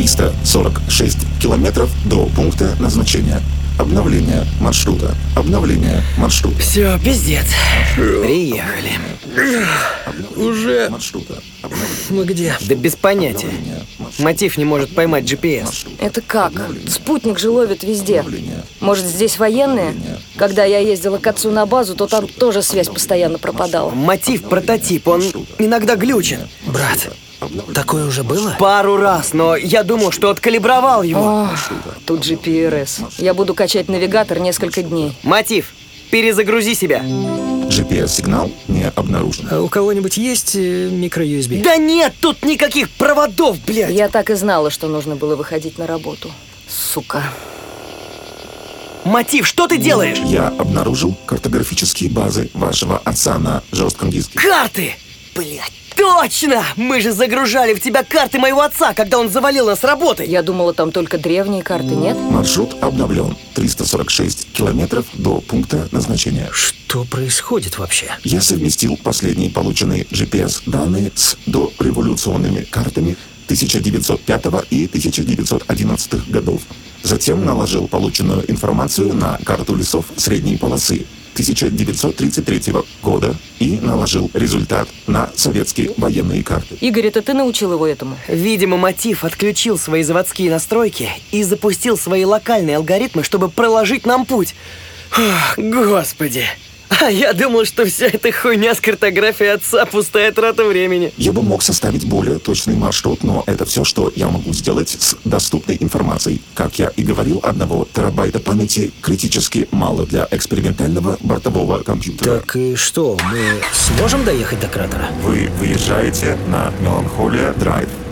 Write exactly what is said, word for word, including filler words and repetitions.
триста сорок шесть километров до пункта назначения. Обновление маршрута. Обновление маршрута. Все, пиздец. Приехали. Уже... Маршрута. Мы где? Да без понятия. Мотив не может поймать джи пи эс. Это как? Спутник же ловит везде. Может, здесь военные? Когда я ездила к отцу на базу, то там тоже связь постоянно пропадала. Мотив прототип, он иногда глючит. Брат, такое уже было? Пару раз, но я думал, что откалибровал его. О, тут джи пи эр эс. Я буду качать навигатор несколько дней. Мотив, перезагрузи себя. джи пи эс-сигнал не обнаружен. А у кого-нибудь есть э, микро-ю эс би? Да нет тут никаких проводов, блядь. Я так и знала, что нужно было выходить на работу. Сука. Мотив, что ты делаешь? Я обнаружил картографические базы вашего отца на жестком диске. Карты! Блядь, точно! Мы же загружали в тебя карты моего отца, когда он завалил нас работой. Я думала, там только древние карты, нет? Маршрут обновлен. триста сорок шесть километров до пункта назначения. Что происходит вообще? Я совместил последние полученные джи пи эс-данные с дореволюционными картами тысяча девятьсот пятого и тысяча девятьсот одиннадцатого годов. Затем наложил полученную информацию на карту лесов средней полосы тысяча девятьсот тридцать третьего года и наложил результат на советские военные карты. Игорь, это ты научил его этому? Видимо, Мотив отключил свои заводские настройки и запустил свои локальные алгоритмы, чтобы проложить нам путь. Ох, господи! А я думал, что вся эта хуйня с картографией отца пустая трата времени. Я бы мог составить более точный маршрут, но это все, что я могу сделать с доступной информацией. Как я и говорил, одного терабайта памяти критически мало для экспериментального бортового компьютера. Так и что, мы сможем доехать до кратера? Вы выезжаете на Меланхолия Драйв.